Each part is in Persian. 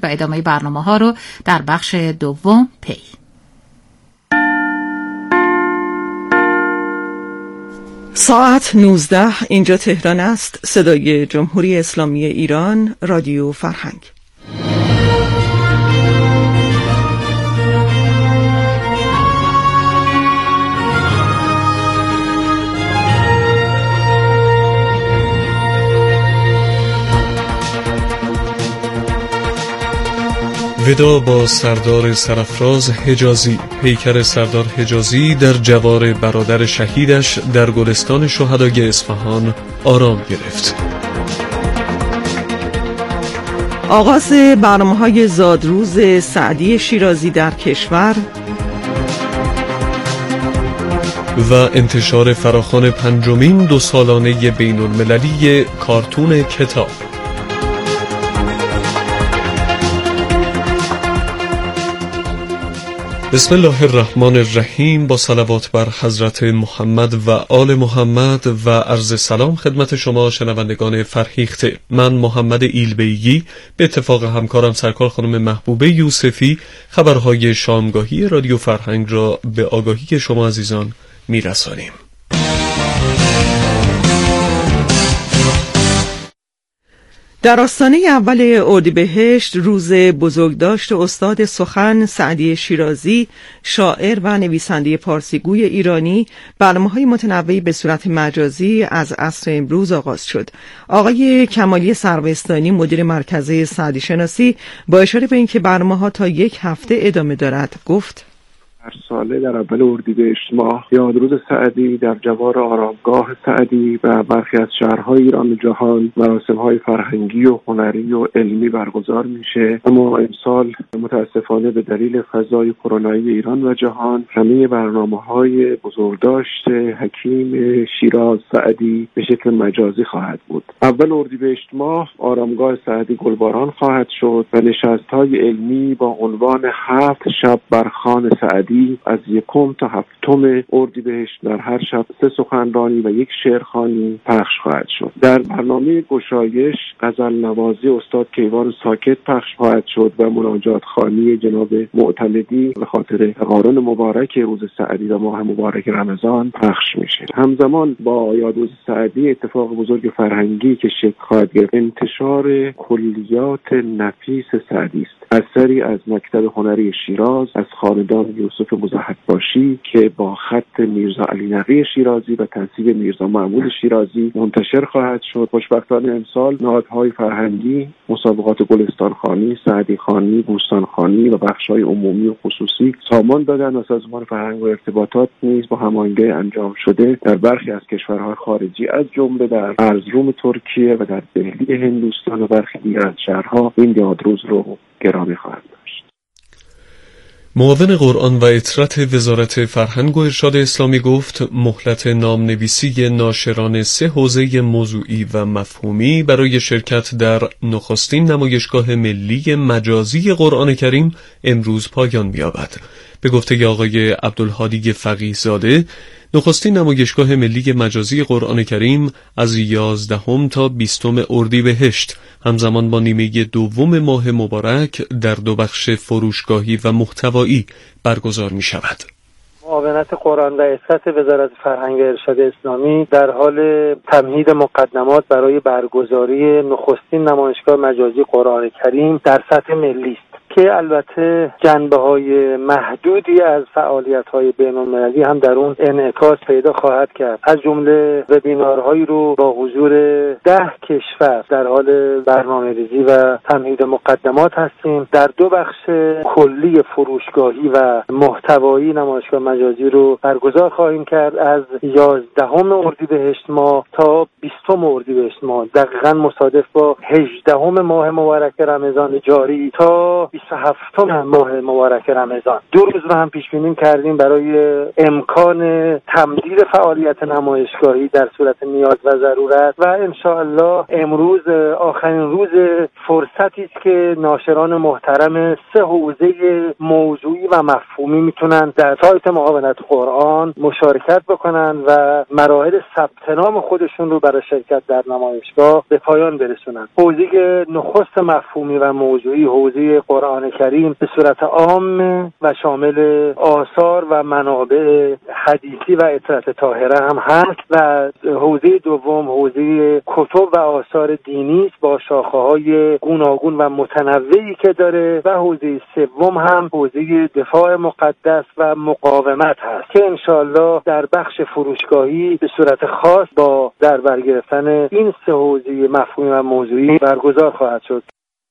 و ادامه برنامه ها رو در بخش دوم پی. ساعت 19 اینجا تهران است. صدای جمهوری اسلامی ایران، رادیو فرهنگ. ودا با سردار سرافراز حجازی. پیکر سردار حجازی در جوار برادر شهیدش در گلستان شهدای اصفهان آرام گرفت. آغاز برنامه‌های زادروز سعدی شیرازی در کشور و انتشار فراخوان 5مین 2 سالانه بین المللی کارتون کتاب. بسم الله الرحمن الرحیم. با صلوات بر حضرت محمد و آل محمد و عرض سلام خدمت شما شنوندگان فرهیخته. من محمد ایلبیگی به اتفاق همکارم سرکار خانم محبوبه یوسفی خبرهای شامگاهی رادیو فرهنگ را به آگاهی شما عزیزان میرسانیم. در آستانه اول اردیبهشت، روز بزرگداشت استاد سخن سعدی شیرازی، شاعر و نویسنده پارسیگوی ایرانی، برنامه‌های متنوعی به صورت مجازی از عصر امروز آغاز شد. آقای کمالی سروستانی، مدیر مرکز سعدی شناسی، با اشاره به اینکه برنامه‌ها تا 1 هفته ادامه دارد، گفت: هر ساله در اول اردیبهشت ماه یادروز سعدی در جوار آرامگاه سعدی و برخی از شهرهای ایران و جهان مراسم‌های فرهنگی و هنری و علمی برگزار میشه. اما امسال متاسفانه به دلیل فضای کرونایی ایران و جهان همه برنامه‌های بزرگداشت حکیم شیراز سعدی به شکل مجازی خواهد بود. اول اردیبهشت ماه آرامگاه سعدی گلباران خواهد شد و نشست‌های علمی با عنوان 7 شب بر خوان سعدی از 1 تا 7 اردیبهشت در هر شب 3 سخنرانی و 1 شعرخوانی پخش خواهد شد. در برنامه گشایش غزل نوازی استاد کیوان ساکت پخش خواهد شد و مناجات خوانی جناب معتمدی به خاطر تقارن مبارک روز سعدی و ماه مبارک رمضان پخش میشه. همزمان با یادروز سعدی اتفاق بزرگ فرهنگی که شکل خواهد گرفت انتشار کلیات نفیس سعدی است، اثری از مکتب هنری شیراز از خاندان یوسف مظهرباشی که با خط میرزا علی نقی شیرازی و تنسیب میرزا محمود شیرازی منتشر خواهد شد. خوشبختانه امسال نهادهای فرهنگی، مسابقات گلستان خوانی، سعدی خوانی، بوستان خوانی و بخش‌های عمومی و خصوصی سامان دادن و سازمان فرهنگ و ارتباطات نیز با هماهنگی انجام شده در برخی از کشورهای خارجی از جمله در ارزروم ترکیه و در دهلی هندوستان و برخی دیگر از شهرها این یادروز رو گرامی خواهد داشت. معاون قرآن و اطرت وزارت فرهنگ و ارشاد اسلامی گفت مهلت نامنویسی ناشران 3 حوزه موضوعی و مفهومی برای شرکت در نخستین نمایشگاه ملی مجازی قرآن کریم امروز پایان می‌یابد. به گفته آقای عبدالهادی فقیه زاده، نخستین نمایشگاه ملی مجازی قرآن کریم از 11 تا 20 اردیبهشت همزمان با نیمه دوم ماه مبارک در 2 بخش فروشگاهی و محتوایی برگزار می شود. معاونت قرآن و اطرت وزارت فرهنگ و ارشاد اسلامی در حال تمهید مقدمات برای برگزاری نخستین نمایشگاه مجازی قرآن کریم در سطح ملی است که البته جنبه‌های محدودی از فعالیت‌های بین‌المللی هم در اون انعکاس پیدا خواهد کرد. از جمله وبینارهایی رو با حضور 10 کشور در حال برنامه‌ریزی و تمهید مقدمات هستیم. در 2 بخش کلی فروشگاهی و محتوایی نمایشگاه مجازی رو برگزار خواهیم کرد از 11 اردیبهشت ماه تا 20 اردیبهشت ماه، دقیقاً مصادف با 18 ماه مبارک رمضان جاری تا 27 ماه مبارک رمضان. 2 روز رو هم پیش بینی کردیم برای امکان تمدید فعالیت نمایشگاهی در صورت نیاز و ضرورت و ان شاء الله امروز آخرین روز فرصتی است که ناشران محترم 3 حوزه موضوعی و مفهومی میتونن در سایت معاونت قرآن مشارکت بکنن و مراحل ثبت نام خودشون رو برای شرکت در نمایشگاه به پایان برسونن. حوزه نخست مفهومی و موضوعی حوزه قرآن کریم به صورت عام و شامل آثار و منابع حدیثی و اطهارات طاهره هم هست و حوزه دوم حوزه کتب و آثار دینی است با شاخه‌های گوناگون و متنوعی که داره و حوزه سوم هم حوزه دفاع مقدس و مقاومت هست که انشالله در بخش فروشگاهی به صورت خاص با در بر گرفتن این 3 حوزه مفهومی و موضوعی برگزار خواهد شد.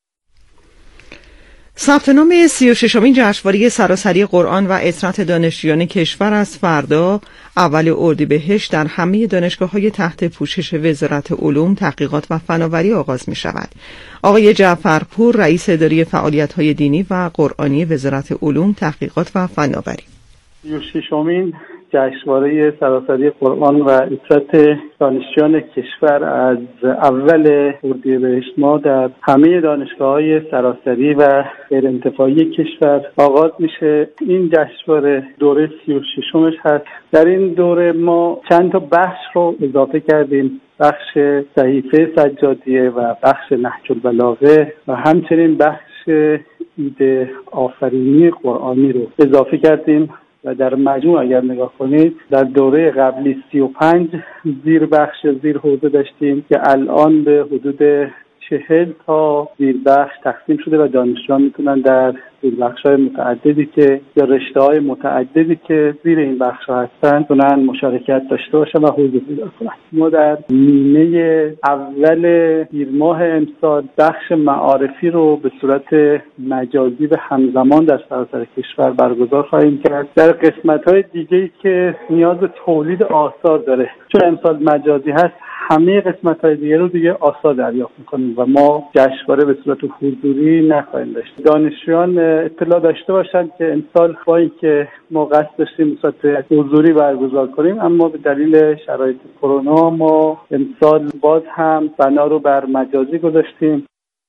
ثبت نام 36مین جشنواره سراسری قرآن و اطهارات دانشجویان کشور از فردا اول اردیبهشت در همه دانشگاه‌های تحت پوشش وزارت علوم، تحقیقات و فناوری آغاز می شود. آقای جعفرپور، رئیس اداره فعالیت‌های دینی و قرآنی وزارت علوم، تحقیقات و فناوری: 36مین جشنواره سراسری قرآن و اطهارات دانشجویان کشور از اول اردیبهشت ماه در همه دانشگاه‌های سراسری و غیرانتفاعی کشور آغاز میشه. این جشنواره دوره 36مش هست. در این دوره ما چند تا بخش رو اضافه کردیم: بخش صحیفه سجادیه و بخش نهج البلاغه و همچنین بخش ایده آفرینی قرآنی رو اضافه کردیم و در مجموع اگر نگاه کنید در دوره قبلی 35 زیر بخش زیر حوزه داشتیم که الان به حدود 40 تا زیر بخش تقسیم شده و دانشجویان میتونن در زیر بخش‌های متعددی که یا رشته‌های متعددی که زیر این بخش‌ها هستن میتونن مشارکت داشته باشن و حضور پیدا کنن. ما در نیمه اول تیر ماه امسال بخش معارفی رو به صورت مجازی و همزمان در سراسر کشور برگزار خواهیم کرد. در قسمت‌های دیگه‌ای که نیاز به تولید آثار داره، چون امسال مجازی هست، همه قسمت‌های دیگه رو دیگه آثار دریافت می‌کنیم و ما جشنواره به صورت حضوری نخواهیم داشت. دانشجویان اطلاع داشته باشند که امسال با اینکه ما قصد داشتیم به صورت حضوری برگزار کنیم، اما به دلیل شرایط کرونا ما امسال باز هم بنا رو بر مجازی گذاشتیم.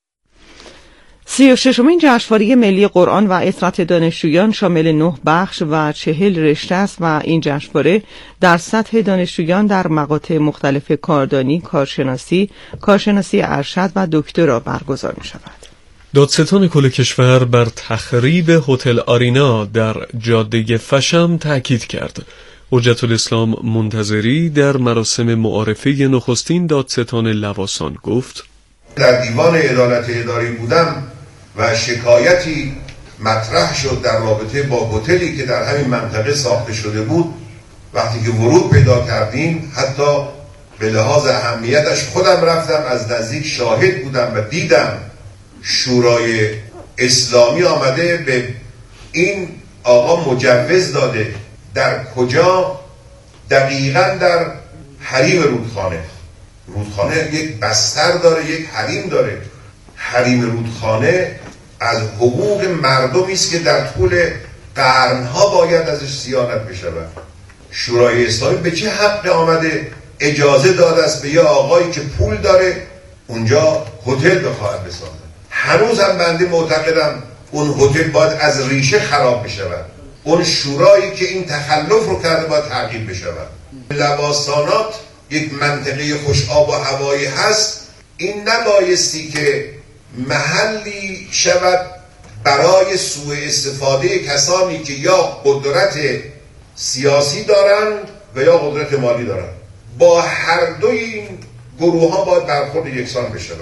36مین جشنواره ملی قرآن و اطهارات دانشجویان شامل 9 بخش و 40 رشته است و این جشنواره در سطح دانشجویان در مقاطع مختلف کاردانی، کارشناسی ارشد و دکترا برگزار می شود. دادستان کل کشور بر تخریب هتل آرینا در جاده فشم تأکید کرد. حجت الاسلام منتظری در مراسم معارفه نخستین دادستان لواسان گفت: در دیوان عدالت اداری بودم و شکایتی مطرح شد در رابطه با هتلی که در همین منطقه ساخته شده بود. وقتی که ورود پیدا کردیم، حتی به لحاظ اهمیتش خودم رفتم از نزدیک شاهد بودم و دیدم شورای اسلامی آمده به این آقا مجوز داده. در کجا؟ دقیقاً در حریم رودخانه. رودخانه یک بستر داره، یک حریم داره. حریم رودخانه از حقوق مردمی است که در طول قرنها باید ازش صیانت بشود. شورای اسلامی به چه حق آمده اجازه داده است به یه آقایی که پول داره اونجا هتل بخواهد بسازه؟ هنوز هم بنده معتقدم اون هتل باید از ریشه خراب بشود. اون شورایی که این تخلف رو کرده باید تعقیب بشود. لواسانات یک منطقه خوش آب و هوایی هست. این نبایستی که محلی شود برای سوء استفاده کسانی که یا قدرت سیاسی دارند و یا قدرت مالی دارند. با هر دوی این گروه ها باید برخورد یکسان بشود.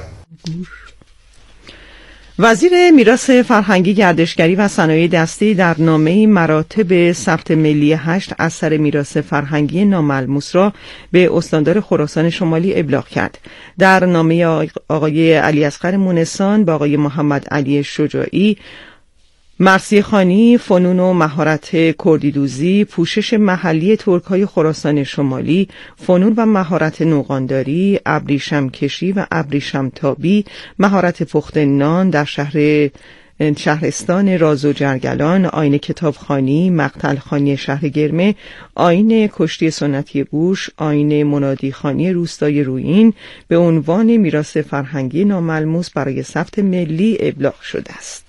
وزیر میراث فرهنگی، گردشگری و صنایع دستی در نامه مراتب ثبت ملی 8 اثر میراث فرهنگی ناملموس را به استاندار خراسان شمالی ابلاغ کرد. در نامه آقای علی اصغر مونسان با آقای محمد علی شجاعی، مرثیه خوانی، فنون و مهارت کردیدوزی، پوشش محلی ترک‌های خراسان شمالی، فنون و مهارت نوغانداری، ابریشم کشی و ابریشم تابی، مهارت پخت نان در شهر شهرستان راز و جرگلان، آیین کتابخوانی، مقتلخانی شهر گرمه، آیین کشتی سنتی گوش، آیین منادیخانی روستای رویین به عنوان میراث فرهنگی ناملموس برای ثبت ملی ابلاغ شده است.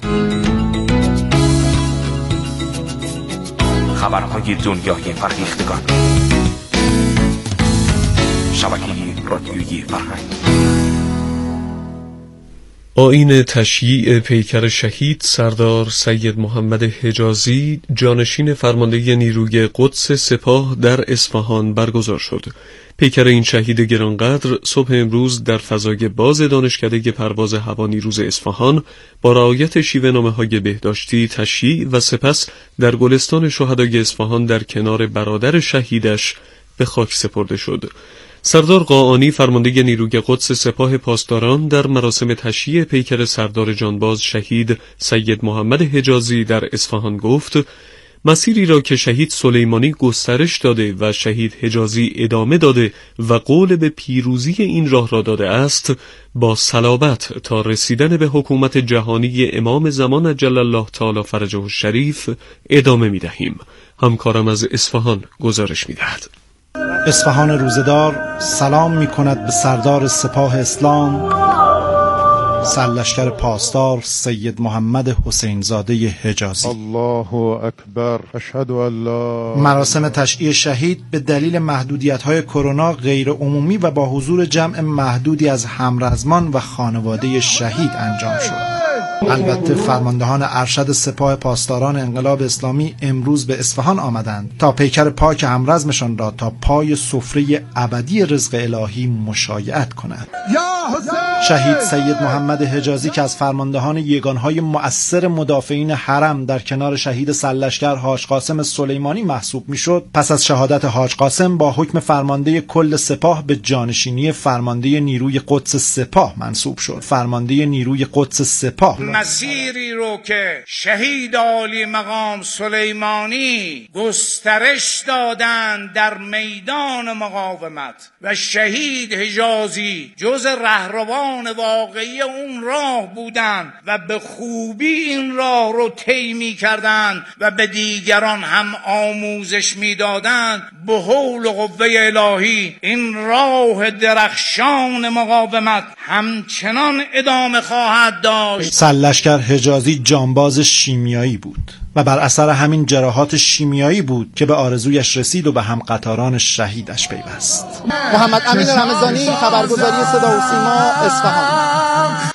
خبرهای دنیای فرهیختگان، شبکه رادیویی فرهنگ. آیین تشییع پیکر شهید سردار سید محمد حجازی جانشین فرمانده نیروی قدس سپاه در اصفهان برگزار شد. پیکر این شهید گرانقدر صبح امروز در فضای باز دانشکده پرواز هوانیروز اصفهان با رعایت شیوه‌نامه‌های بهداشتی تشییع و سپس در گلستان شهدای اصفهان در کنار برادر شهیدش به خاک سپرده شد. سردار قاآنی فرمانده نیروی قدس سپاه پاسداران در مراسم تشییع پیکر سردار جانباز شهید سید محمد حجازی در اصفهان گفت: مسیری را که شهید سلیمانی گسترش داده و شهید حجازی ادامه داده و قول به پیروزی این راه را داده است، با صلابت تا رسیدن به حکومت جهانی امام زمان عجل الله تعالی فرجه الشریف ادامه می دهیم. همکارم از اصفهان گزارش می دهد. اصفهان روزدار سلام می کند به سردار سپاه اسلام سرلشکر پاسدار سید محمد حسین زاده حجازی. الله اکبر، اشهد ان لا. مراسم تشییع شهید به دلیل محدودیت‌های کرونا غیر عمومی و با حضور جمع محدودی از همرزمان و خانواده شهید انجام شد. البته فرماندهان ارشد سپاه پاسداران انقلاب اسلامی امروز به اصفهان آمدند تا پیکر پاک همرزمشان را تا پای سفره ابدی رزق الهی مشایعت کنند. شهید سید محمد حجازی که از فرماندهان یگانهای مؤثر مدافعین حرم در کنار شهید سرلشکر حاج قاسم سلیمانی محسوب میشد، پس از شهادت حاج قاسم با حکم فرمانده کل سپاه به جانشینی فرمانده نیروی قدس سپاه منصوب شد. فرمانده نیروی قدس سپاه مسیری رو که شهید عالی مقام سلیمانی گسترش دادند در میدان مقاومت و شهید حجازی جز رهروان واقعی اون راه بودند و به خوبی این راه رو طی می‌کردند و به دیگران هم آموزش می‌دادند، به حول و قوه الهی این راه درخشان مقاومت همچنان ادامه خواهد داشت. سرلشکر حجازی جانباز شیمیایی بود و بر اثر همین جراحات شیمیایی بود که به آرزویش رسید و به هم قطاران شهیدش پیوست. محمد امین رمضانی، خبرگزاری صدا و سیما، اصفهان.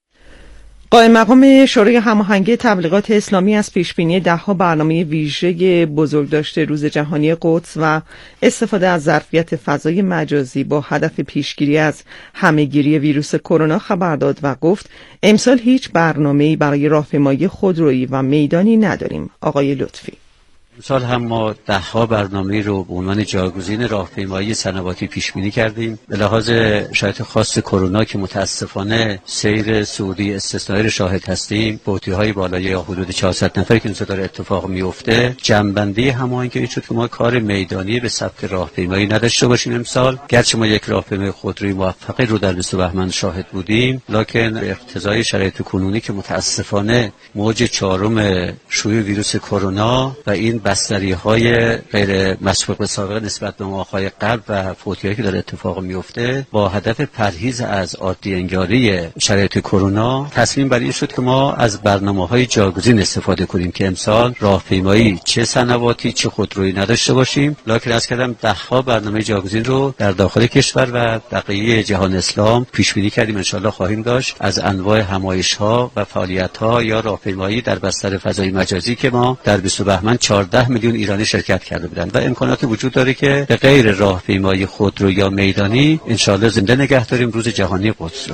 قائم مقام شورای هماهنگی تبلیغات اسلامی از پیشبینی 10 برنامه ویژه بزرگداشت روز جهانی قدس و استفاده از ظرفیت فضای مجازی با هدف پیشگیری از همهگیری ویروس کرونا خبر داد و گفت امسال هیچ برنامه‌ای برای راهپیمایی خودرویی و میدانی نداریم. آقای لطفی: امسال هم ما 10 برنامه رو به عنوان جایگزین راهپیمایی سنواتی پیش بینی کردیم. به لحاظ شرایط خاص کرونا که متاسفانه سیر صعودی استثنایی رو شاهد هستیم، فوتی‌های بالای یا حدود 400 نفر که این داره اتفاق میفته، جنبندی هماهنگی شد که ما کار میدانی به ثبت راهپیمایی نداشته باشیم امسال. گرچه ما یک راهپیمای خودروی موفقی رو در 20 بهمن شاهد بودیم، لکن اقتضای شرایط کنونی که متاسفانه موج 4 شیوع ویروس کرونا و این بستری‌های غیر مسبوق به سابقه نسبت به ماه‌های قبل و فوتی‌هایی که داره اتفاق میفته، با هدف پرهیز از عادی انگاری شرایط کرونا تصمیم بر این شد که ما از برنامه‌های جایگزین استفاده کنیم که امسال راهپیمایی چه سنواتی چه خودرویی نداشته باشیم. لکن از کردم 10 برنامه جایگزین رو در داخل کشور و بقیه جهان اسلام پیش بینی کردیم. ان شاءالله خواهیم داشت از انواع همایش‌ها و فعالیت‌ها یا راهپیمایی در بستر فضای مجازی که ما در 20 بهمن 14 میلیون ایرانی شرکت کرده بودند و امکاناتی وجود داره که به غیر راهپیمایی خودرو یا میدانی انشاءالله زنده نگه داریم روز جهانی قدس رو.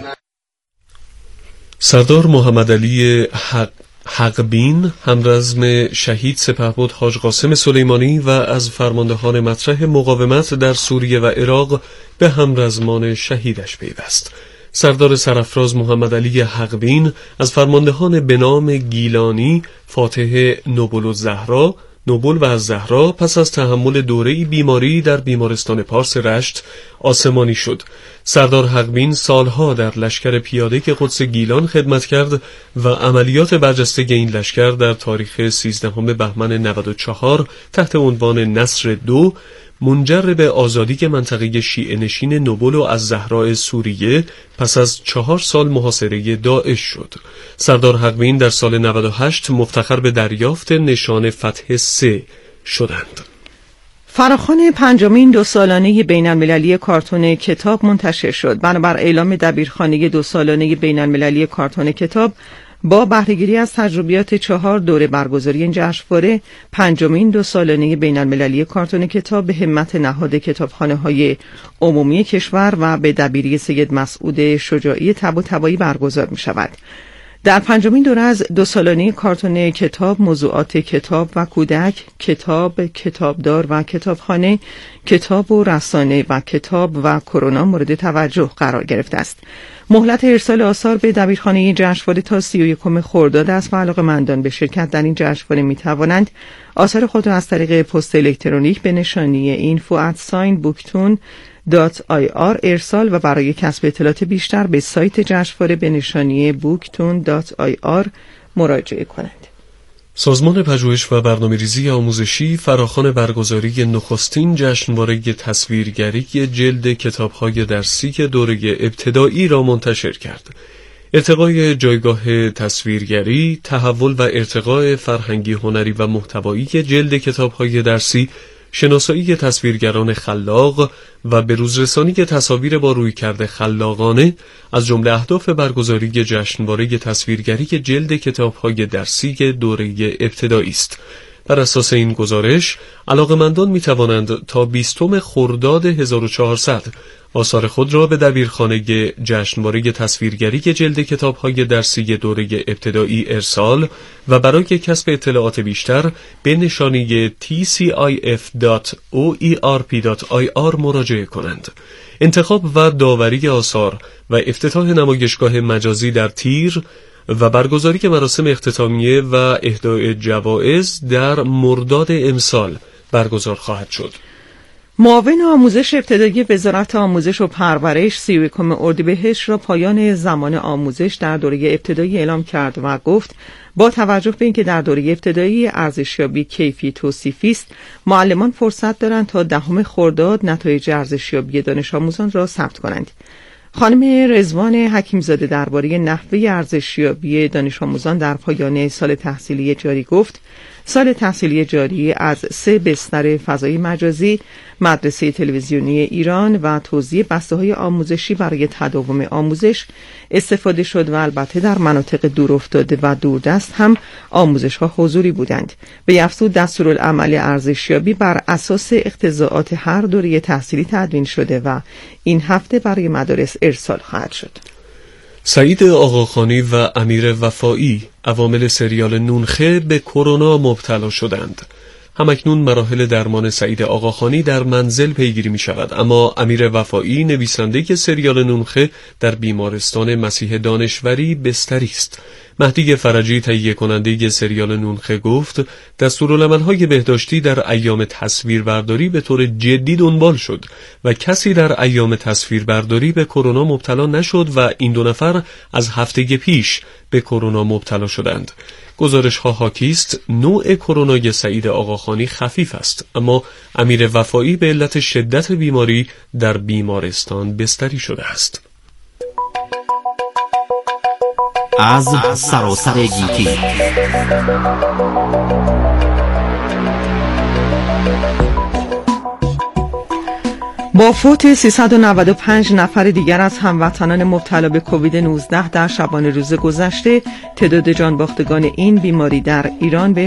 سردار محمد علی حقبین همرزم شهید سپهبد حاج قاسم سلیمانی و از فرماندهان مطرح مقاومت در سوریه و عراق به همرزمان شهیدش پیوست. سردار سرافراز محمد علی حقبین از فرماندهان به نام گیلانی، فاتح نوبل و از زهرا پس از تحمل دوره‌ای بیماری در بیمارستان پارس رشت آسمانی شد. سردار حقبین سالها در لشکر پیاده که قدس گیلان خدمت کرد و عملیات برجسته این لشکر در تاریخ 13 بهمن 94 تحت عنوان نصر 2 منجر به آزادی منطقه شیعه نشین نوبل و از زهراء سوریه پس از 4 سال محاصره داعش شد. سردار حقبین در سال 98 مفتخر به دریافت نشان فتح 3 شدند. فراخوان 5مین 2 سالانه بین المللی کارتون کتاب منتشر شد. بنابر اعلام دبیرخانه 2 سالانه بین المللی کارتون کتاب، با بهره‌گیری از تجربیات 4 دوره برگزاری این جشنواره، 5مین 2 سالانه بین المللی کارتون کتاب به همت نهاد کتابخانه‌های عمومی کشور و به دبیری سید مسعود شجاعی طباطبایی برگزار می‌شود. در 5مین دوره از 2 سالانه کارتون کتاب، موضوعات کتاب و کودک، کتاب، کتابدار و کتابخانه، کتاب و رسانه و کتاب و کرونا مورد توجه قرار گرفته است. مهلت ارسال آثار به دبیرخانه جشنواره تا 31 خرداد است و علاقه‌مندان به شرکت در این جشنواره می‌توانند آثار خود را از طریق پست الکترونیک به نشانی info@booktune.ir ارسال و برای کسب اطلاعات بیشتر به سایت جشنواره به نشانی booktune.ir مراجعه کنند. سازمان پژوهش و برنامه‌ریزی آموزشی فراخوان برگزاری نخستین جشنواره تصویرگری جلد کتاب‌های درسی دوره ابتدایی را منتشر کرد. ارتقای جایگاه تصویرگری، تحول و ارتقای فرهنگی، هنری و محتوایی جلد کتاب‌های درسی، شناسایی تصویرگران خلاق و به روزرسانی تصاویر با رویکرد خلاقانه از جمله اهداف برگزاری جشنواره تصویرگری جلد کتاب‌های درسی دوره ابتدایی است. بر اساس این گزارش، علاقه‌مندان می‌توانند تا 20 خرداد 1400 آثار خود را به دبیرخانه جشنواره تصویرگری جلد کتاب‌های درسی دوره ابتدایی ارسال و برای کسب اطلاعات بیشتر به نشانی tcif.oerp.ir مراجعه کنند. انتخاب و داوری آثار و افتتاح نمایشگاه مجازی در تیر و برگزاری مراسم اختتامیه و اهدای جوایز در مرداد امسال برگزار خواهد شد. معاون آموزش ابتدایی وزارت آموزش و پرورش 31 اردیبهشت را پایان زمان آموزش در دوره ابتدایی اعلام کرد و گفت با توجه به اینکه در دوره ابتدایی ارزشیابی کیفی توصیفی است، معلمان فرصت دارند تا 10 خرداد نتایج ارزشیابی دانش آموزان را ثبت کنند. خانم رضوان حکیمزاده درباره نحوه ارزشیابی دانش آموزان در پایان سال تحصیلی جاری گفت: سال تحصیلی جاری از 3 بستر فضای مجازی، مدرسه تلویزیونی ایران و توزیع بسته‌های آموزشی برای تداوم آموزش استفاده شد و البته در مناطق دورافتاده و دوردست هم آموزش‌ها حضوری بودند. به افزود دستورالعمل ارزشیابی بر اساس اقتضاعات هر دوره تحصیلی تدوین شده و این هفته برای مدارس ارسال خواهد شد. سعید آقاخانی و امیر وفایی، عوامل سریال نونخه، به کرونا مبتلا شدند. همکنون مراحل درمان سعید آقاخانی در منزل پیگیری می شود، اما امیر وفایی، نویسنده سریال نونخه، در بیمارستان مسیح دانشوری بستری است. مهدی فرجی، تهیه کننده سریال نونخه، گفت دستورالعمل‌های بهداشتی در ایام تصویربرداری به طور جدی دنبال شد و کسی در ایام تصویربرداری به کرونا مبتلا نشد و این 2 نفر از هفته پیش به کرونا مبتلا شدند. گزارش‌ها حاکی است نوع کرونای سعید آقاخانی خفیف است، اما امیر وفایی به علت شدت بیماری در بیمارستان بستری شده است. از سراسر گیتی با فوت 395 نفر دیگر از هموطنان مبتلا به کووید 19 در شبانه روز گذشته، تعداد جانباختگان این بیماری در ایران به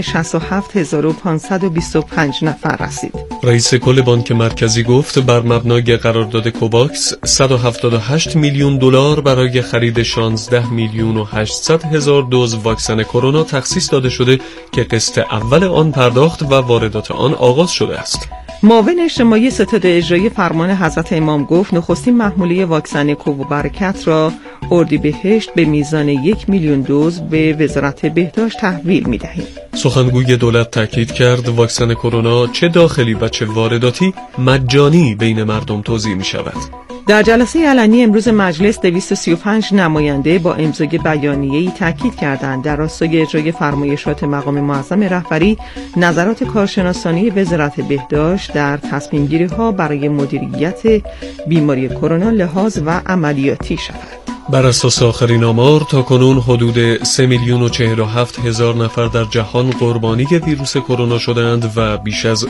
67525 نفر رسید. رئیس کل بانک مرکزی گفت بر مبنای قرارداد کوواکس 178 میلیون دلار برای خرید 16 میلیون و 800 هزار دوز واکسن کرونا تخصیص داده شده که قسط اول آن پرداخت و واردات آن آغاز شده است. معاون اجتماعی ستاد اجرایی فرمان حضرت امام گفت نخستین محموله واکسن کووبرکت را اردیبهشت به میزان 1 میلیون دوز به وزارت بهداشت تحویل می‌دهیم. سخنگوی دولت تاکید کرد واکسن کرونا چه داخلی و چه وارداتی مجانی بین مردم توزیع می‌شود. در جلسه علنی امروز مجلس 235 نماینده با امضای بیانیه‌ای تاکید کردند در راستای اجرای فرمایشات مقام معظم رهبری نظرات کارشناسانی وزارت بهداشت در تصمیم‌گیری‌ها برای مدیریت بیماری کرونا لحاظ و عملیاتی شود. بر اساس آخرین آمار تاکنون حدود 3,047,000 نفر در جهان قربانی ویروس کرونا شدند و بیش از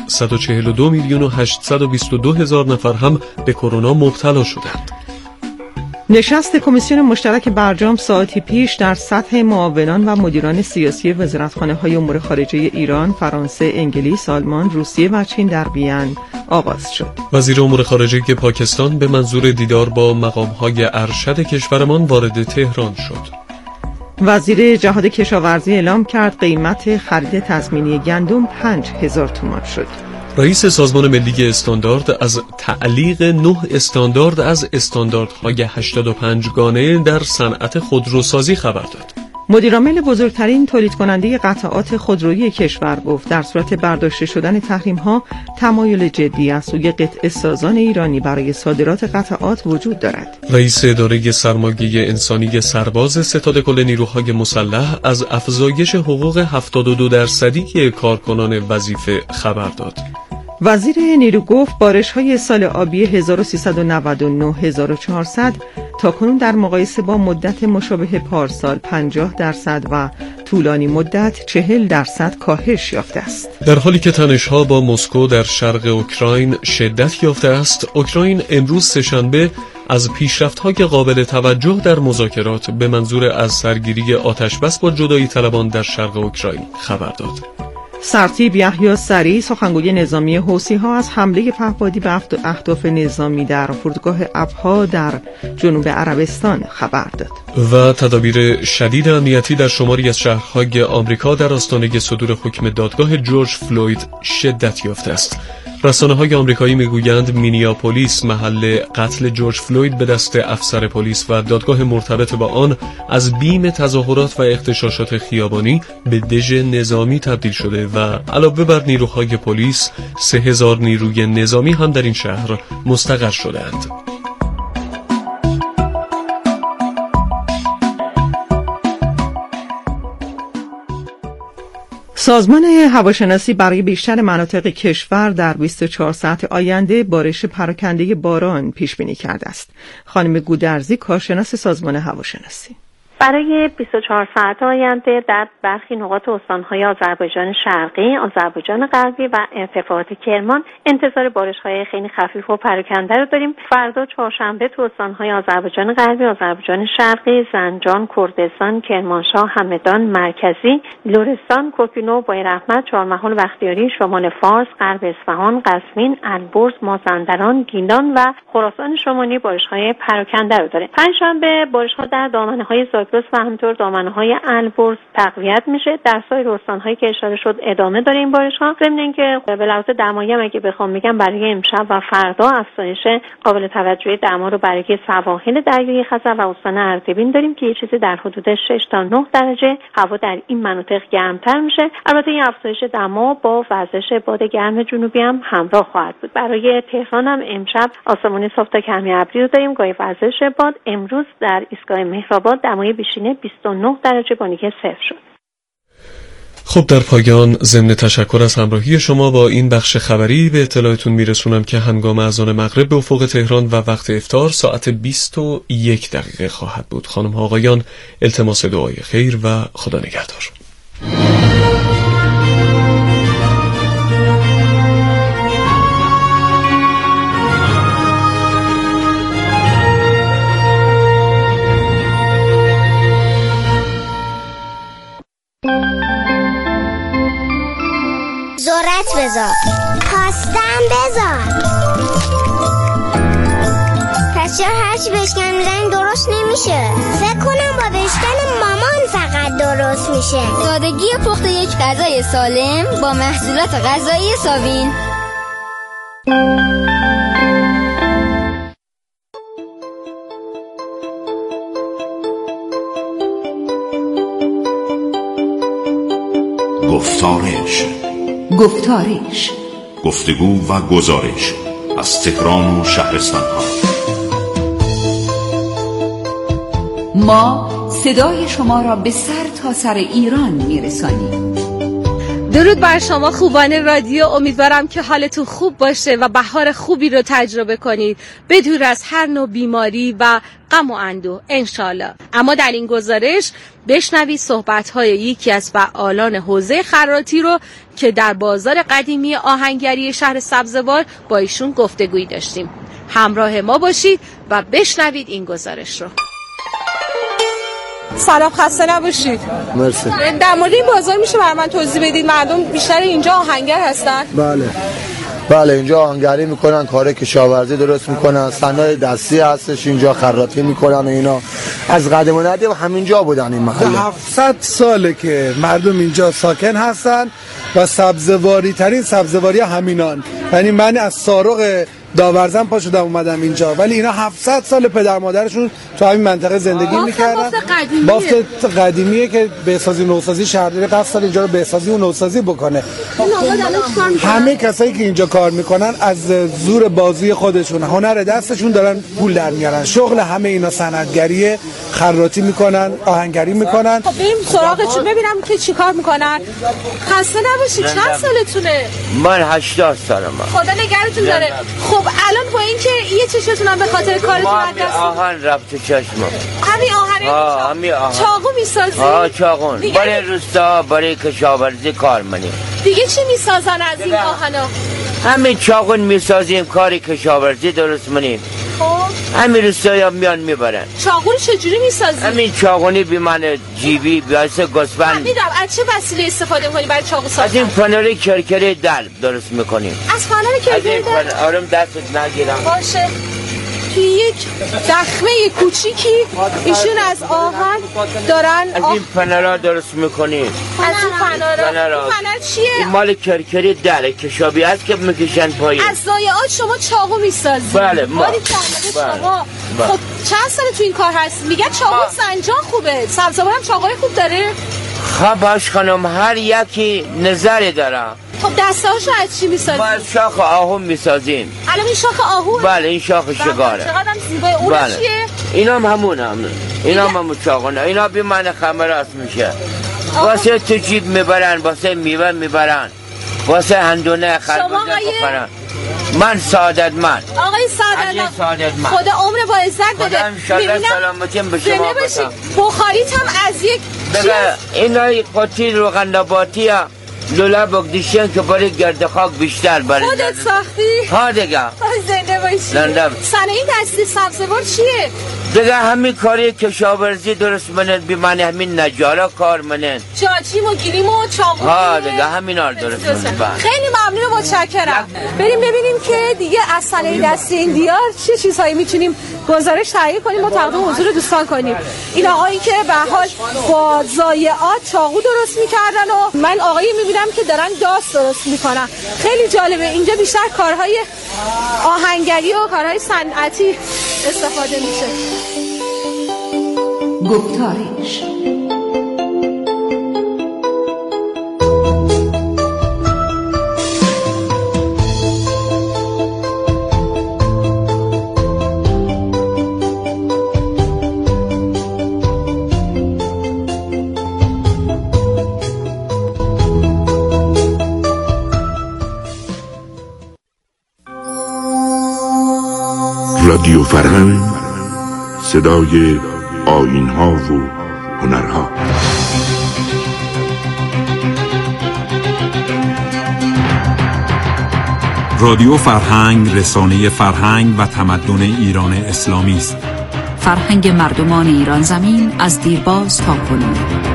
142,822,000 نفر هم به کرونا مبتلا شدند. نشست کمیسیون مشترک برجام ساعتی پیش در سطح معاونان و مدیران سیاسی وزارتخانه‌های امور خارجه ایران، فرانسه، انگلیس، آلمان، روسیه و چین در وین آغاز شد. وزیر امور خارجه پاکستان به منظور دیدار با مقام‌های ارشد کشورمان وارد تهران شد. وزیر جهاد کشاورزی اعلام کرد قیمت خرید تضمینی گندم 5,000 تومان شد. رئیس سازمان ملی استاندارد از تعلیق 9 استاندارد از استانداردهای 85 گانه در صنعت خودروسازی خبر داد. مدیرعامل بزرگترین تولید کننده قطعات خودرویی کشور گفت در صورت برداشته شدن تحریم‌ها تمایل جدی از سوی قطعه سازان ایرانی برای صادرات قطعات وجود دارد. رئیس اداره سرمایه انسانی سرباز ستاد کل نیروهای مسلح از افزایش حقوق 72% کارکنان وظیفه خبر داد. وزیر نیرو گفت بارش‌های سال آبی 1399-1400 تاکنون در مقایسه با مدت مشابه پارسال 50% و طولانی مدت 40% کاهش یافته است. در حالی که تنش‌ها با مسکو در شرق اوکراین شدت یافته است، اوکراین امروز سه‌شنبه از پیشرفت‌های قابل توجه در مذاکرات به منظور از سرگیری آتش‌بس با جدایی طلبان در شرق اوکراین خبر داد. سرتیپ یحیی سریع سخنگوی نظامی حوثی‌ها از حمله پهپادی به اهداف نظامی در فرودگاه ابها در جنوب عربستان خبر داد. و تدابیر شدید امنیتی در شماری از شهرهای آمریکا در آستانه صدور حکم دادگاه جورج فلوید شدت یافته است. رسانه‌های آمریکایی میگویند مینیاپولیس محل قتل جورج فلوید به دست افسر پلیس و دادگاه مرتبط با آن از بیم تظاهرات و اغتشاشات خیابانی به دژ نظامی تبدیل شده و علاوه بر نیروهای پلیس 3,000 نیروی نظامی هم در این شهر مستقر شده‌اند. سازمان هواشناسی برای بیشتر مناطق کشور در 24 ساعت آینده بارش پراکنده باران پیش بینی کرده است. خانم گودرزی کارشناس سازمان هواشناسی: برای 24 ساعت آینده در برخی نقاط استان‌های آذربایجان شرقی، آذربایجان غربی و ارتفاعات کرمان انتظار بارش‌های خیلی خفیف و پراکنده رو داریم. فردا چهارشنبه تو استان‌های آذربایجان غربی، آذربایجان شرقی، زنجان، کردستان، کرمانشاه، همدان، مرکزی، لرستان، کوپینو، بایراحمد، چهارمحال، بختیاری، شمال فارس، غرب اصفهان، قزوین، البرز، مازندران، گیلان و خراسان شمالی بارش‌های پراکنده رو داره. پنجشنبه بارش‌ها در دامنه‌های و همینطور دامنه‌های البرز تقویت میشه. در سایر استان‌هایی که اشاره شد ادامه داره این بارش‌ها. ضمن اینکه به لحاظ دمایی هم اگه بخوام بگم برای امشب و فردا افزایش قابل توجهی دما رو برای سواحل دریای خزر و استان اردبیل داریم که یه چیزی در حدود 6 تا 9 درجه هوا در این مناطق گرمتر میشه. البته این افزایش دما با وزش باد گرم جنوبی هم همراه خواهد بود. برای تهران هم امشب آسمون صاف تا کمی ابری رو داریم، گاهی وزش باد. امروز در ایستگاه مهرآباد دمای بیشینه 29 درجه با نیک 0 شد. خب در پایان ضمن تشکر از همراهی شما با این بخش خبری به اطلاعتون میرسونم که هنگام اذان مغرب به افق تهران و وقت افطار ساعت 21 دقیقه خواهد بود. خانم ها آقایان التماس دعای خیر و خدا نگهدار. ذرت بذار، خواستم بذار. پس چرا هرچی بشکن میزنی درست نمیشه؟ فکر کنم با بشکن مامان فقط درست میشه. سادگی پخت یک غذای سالم با محصولات غذایی ساوین. گفتارش، گفتگو و گزارش از تهران و شهرستان‌ها. ما صدای شما را به سر تا سر ایران میرسانیم. درود بر شما خوبان رادیو، امیدوارم که حالتون خوب باشه و بهار خوبی رو تجربه کنید بدور از هر نوع بیماری و غم و اندوه انشالله. اما در این گزارش بشنوید صحبت‌های یکی از فعالان حوزه خراطی رو که در بازار قدیمی آهنگری شهر سبزوار با ایشون گفتگویی داشتیم. همراه ما باشید و بشنوید این گزارش رو. سلام، خسته نباشید. مرسی. در مورد این بازار میشه برای من توضیح بدید؟ مردم بیشتر اینجا آهنگر هستن؟ بله اینجا آهنگری میکنن، کار کشاورزی درست میکنن، صنایع دستی هستش اینجا، خراطی میکنن و اینا. از قدیم و ندیم همینجا بودن این محله. 700 ساله که مردم اینجا ساکن هستن و سبزواری ترین سبزواری همینان. یعنی من از سارق داورزن پا شدم اومدم اینجا، ولی اینا 700 سال پدر مادرشون تو همین منطقه زندگی میکردن. بافت قدیمیه که بهسازی نوسازی شهرداری قصد داره اینجا رو بهسازی و نوسازی بکنه. همه کسایی که اینجا کار میکنن از زور بازوی خودشون، هنر دستشون دارن پول در میارن. شغل همه اینا صنعتگریه، خراطی میکنن، آهنگری میکنن. خب بریم سراغشون ببینم که چیکار میکنن. خسته نباشید. چند سالتونه؟ من 80 سالمه. خدا نگهتون داره. خب الان با این که یه چشمتونم به خاطر کارتون از دست آهن رفت تو چشمم. همین آهن چاقو میسازی؟ چاقون برای روستا، برای کشاورزی کار منیم. دیگه چی میسازن از این آهنا؟ همین چاقون میسازیم، کاری کشاورزی درست منیم. خب همین روستایی ها میان میبرن. چاقون چجوری میسازی؟ همین چاقونی بی من جیبی بیایسته گسبند. میدونم. از چه وسیله استفاده میکنی برای چاقو ساختن؟ از این پنر کرکره دلب درست میکنیم. از پنر کرکره دلب؟ آرام دستت نگیرم. باشه. توی یک دخمه کوچیکی ایشون از آهن دارن از این پنرها درست میکنیم. از این پنرها؟ پنر چیه؟ این مال کرکره دره کشابی هست که میکشن پایین. از ضایعات شما چاقو میسازید؟ بله ما. خب چند سال تو این کار هست؟ میگن چاقو زنجان خوبه. سبزوار هم چاقوی خوب داره؟ خب باش خانم، هر یکی نظری داره. خب دستهاشو از چی میسازید؟ ما از شاخ آهو میسازیم. الان این شاخ آهو؟ بله این شاخ شگاره. چقدر زیبای. اون چیه؟ اینا هم همون اینا هم چاقونه. اینا بی من خمراست میشه. واسه تو جیب میبرن، واسه میوه میبرن، واسه هندونه خربزه بخورن. من سعادت من. آقای سعادت من. خدا عمر با عزت بده. خدا انشالله سلامتیم به شما بده. بخاریت هم از یک اینا قطی روغن نباتی لولا بگدیشن که برای گرد خاک بیشتر برای خودت ساختی؟ ها دیگه. زنده باشی. صنایع دستی سبزوار چیه؟ دیگه همین کاری کشاورزی درست منن، بی من همین نجارا کار منن، چاچیم و گیریم و چاقو. ها دیگه همین ها درست منن. خیلی ممنون و متشکرم. بریم ببینیم که دیگه از صنایع دستی این دیار چه چیزهایی میتونیم گزارش تهیه کنیم و تقدیم حضور دوستان کنیم. این آقایی که به حال با ضایعات چاقو درست میکردن و من آقایی میبینم که دارن داس درست میکنن. خیلی جالبه. اینجا بیشتر کارهای آهنگری و کارهای صنعتی استفاده میشه. گفتارش رادیو فرهنگ، صدای آیین‌ها و هنرها. رادیو فرهنگ رسانه فرهنگ و تمدن ایران اسلامی است. فرهنگ مردمان ایران زمین از دیرباز تا کنون.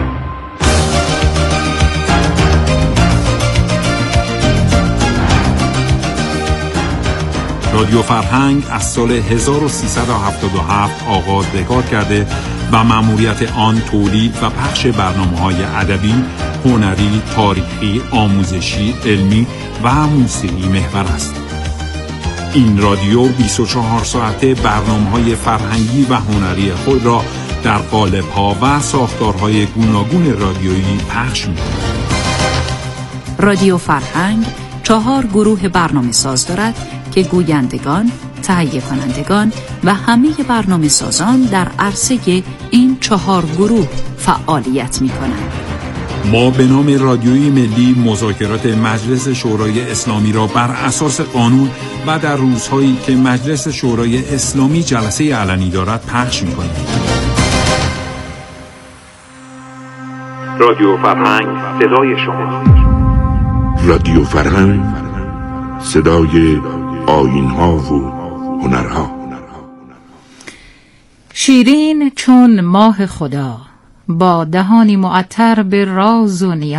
رادیو فرهنگ از سال 1377 آغاز به کار کرده و مأموریت آن تولید و پخش برنامه‌های ادبی، هنری، تاریخی، آموزشی، علمی و موسیقی محور است. این رادیو 24 ساعته برنامه‌های فرهنگی و هنری خود را در قالب‌ها و ساختارهای گوناگون رادیویی پخش می‌کند. رادیو فرهنگ 4 گروه برنامه ساز دارد که گویندگان، تهیه کنندگان و همه برنامه سازان در عرصه این 4 گروه فعالیت می کنند. ما به نام رادیوی ملی مذاکرات مجلس شورای اسلامی را بر اساس قانون و در روزهایی که مجلس شورای اسلامی جلسه علنی دارد پخش می‌کنیم. رادیو فرهنگ صدای شما. رادیو فرهنگ صدای آیین‌ها و هنرها. شیرین چون ماه خدا با دهانی معطر به راز و نیاز